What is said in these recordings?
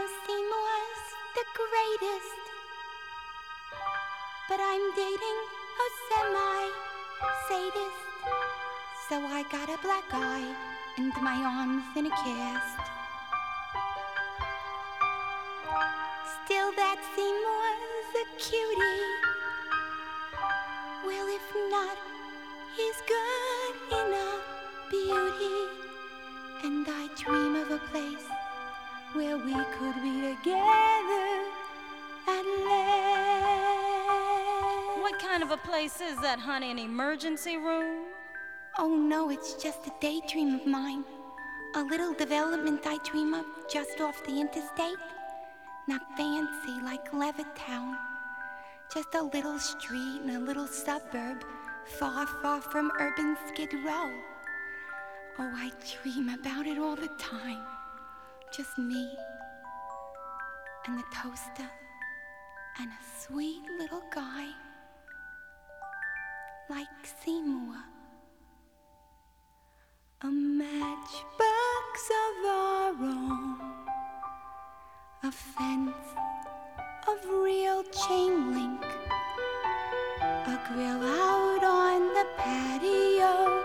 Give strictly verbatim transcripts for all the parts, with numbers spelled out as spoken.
Seymour's the greatest, but I'm dating a semi-sadist, so I got a black eye and my arms in a cast. Still, that Seymour's a cutie. Well, if not, he's good enough beauty. And I dream of a place where we could be together at last. What kind of a place is that, honey? An emergency room? Oh no, it's just a daydream of mine. A little development I dream of just off the interstate. Not fancy like Levittown. Just a little street in a little suburb, far, far from urban Skid Row. Oh, I dream about it all the time. Just me and the toaster and a sweet little guy like Seymour. A matchbox of our own, a fence of real chain link, a grill out on the patio,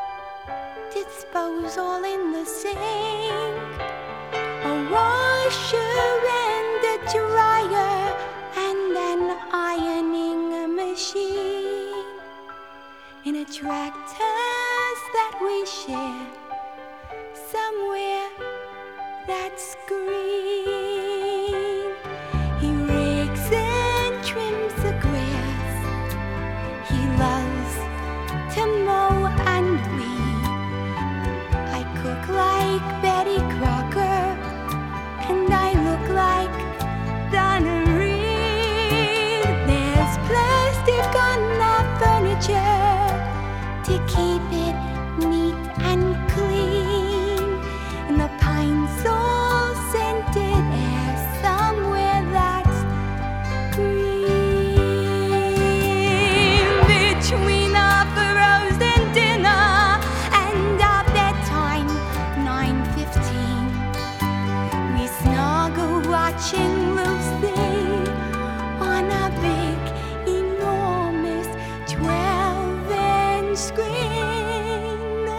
disposal in the sink, a washer and a dryer, and an ironing machine, in a tractors that we share somewhere that's green. He rakes and trims the grass. He loves to mow and weed. I cook like Betty Crocker, and I look like Donna Reed. There's plastic on the furniture to keep it neat and clean, and the pine sol scented air somewhere that's green. Between our frozen dinner and our bedtime, nine fifteen, we snuggle watching Lucy on a big, enormous twelve-inch screen.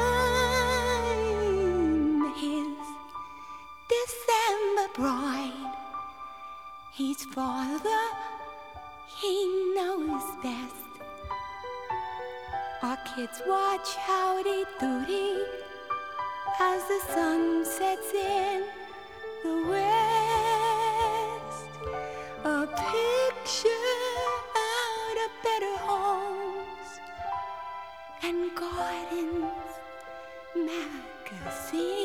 I'm his December bride. He's father, he knows best. Our kids watch Howdy Doody as the sun sets in the west. A picture out of better homes and gardens magazine.